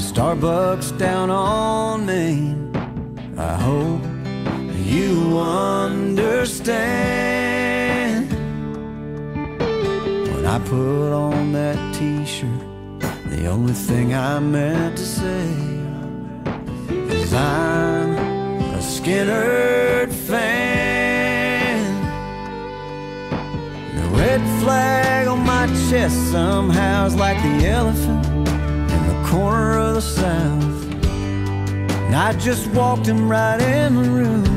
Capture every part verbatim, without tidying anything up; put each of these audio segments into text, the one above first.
Starbucks down on Main. I hope you understand. When I put on that t-shirt, the only thing I meant to say is I'm a Skynyrd fan. The red flag on my chest somehow is like the elephant in the corner of the South. And I just walked him right in the room.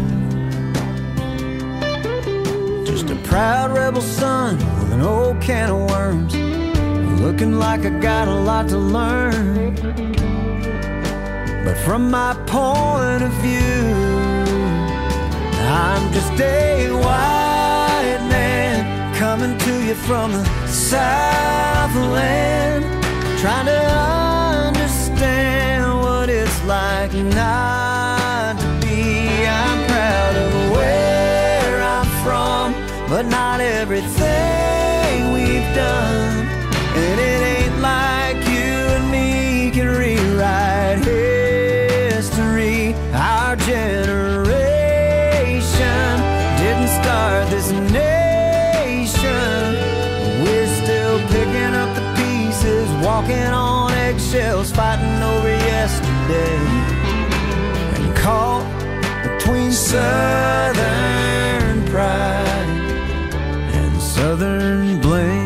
Just a proud rebel son with an old can of worms, looking like I got a lot to learn. But from my point of view, I'm just a white man coming to you from the Southland, trying to understand what it's like not to be. I'm proud of where I'm from, but not everything we've done. And it ain't like you and me can rewrite history. Our generation didn't start this nation. We're still picking up the pieces, walking on eggshells, fighting over yesterday, and caught between Southern pride and Southern blame.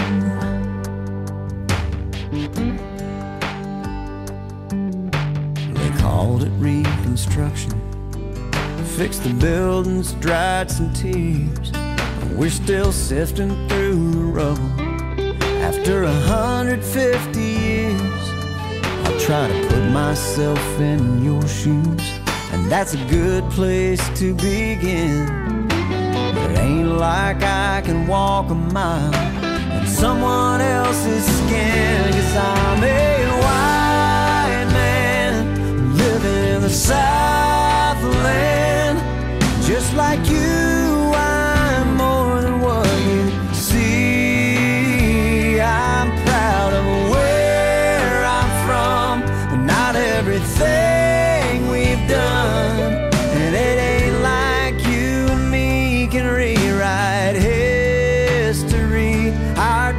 They called it Reconstruction, fixed the buildings, dried some tears, but we're still sifting through the rubble. After a hundred fifty years, I'll try to put myself in your shoes, and that's a good place to begin. It ain't like I can walk a mile in someone else's skin, 'cause I'm a white man living in the Southland. Just like you, I'm more than what you see. I'm proud of where I'm from, but not everything we've done. And it ain't like you and me can rewrite history. Our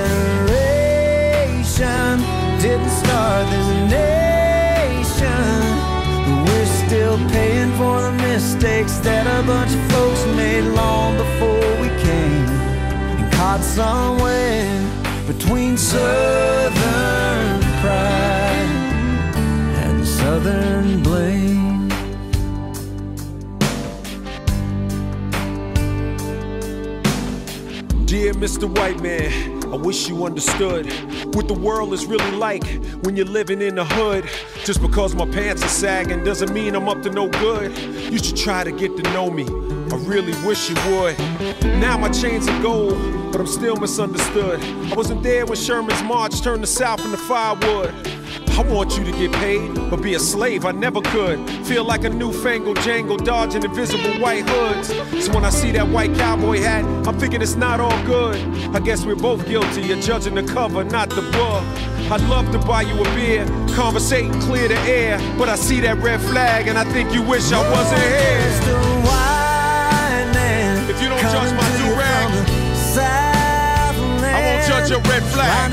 generation didn't start this nation. We're still paying for the mistakes that a bunch of folks made long before we came, and caught somewhere between Southern pride and Southern blame. Dear Mister White Man, I wish you understood what the world is really like when you're living in the hood. Just because my pants are sagging doesn't mean I'm up to no good. You should try to get to know me, I really wish you would. Now my chains are gold, but I'm still misunderstood. I wasn't there when Sherman's march turned the South into firewood. I want you to get paid, but be a slave, I never could. Feel like a newfangled Django dodging invisible white hoods. So when I see that white cowboy hat, I'm thinking it's not all good. I guess we're both guilty of judging the cover, not the book. I'd love to buy you a beer, conversate and clear the air, but I see that red flag and I think you wish I wasn't here. If you don't judge my do-rag, I won't judge your red flag.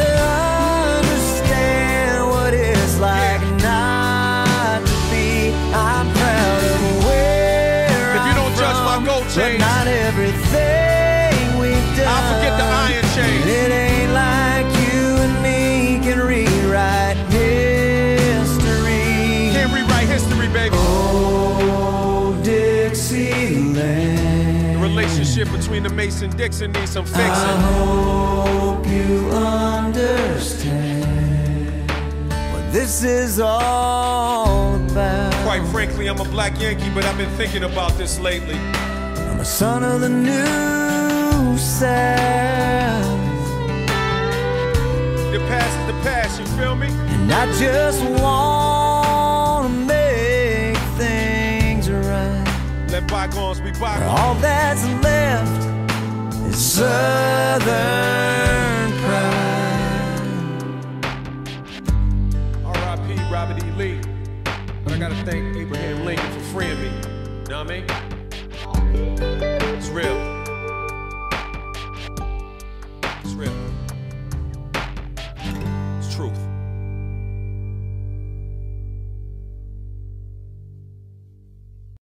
Like not to be. I'm proud of where if you don't I'm judge from, my gold chains, but not everything we've done. I'll forget the iron chains. It ain't like you and me can rewrite history. Can't rewrite history, baby. Oh, Dixieland. The relationship between the Mason-Dixon needs some fixing. I hope you understand this is all about. Quite frankly, I'm a black Yankee, but I've been thinking about this lately. I'm a son of the new South. The past is the past, you feel me? And I just want to make things right. Let bygones be bygones. All that's left is Southern pride. R I P Robert what I mean?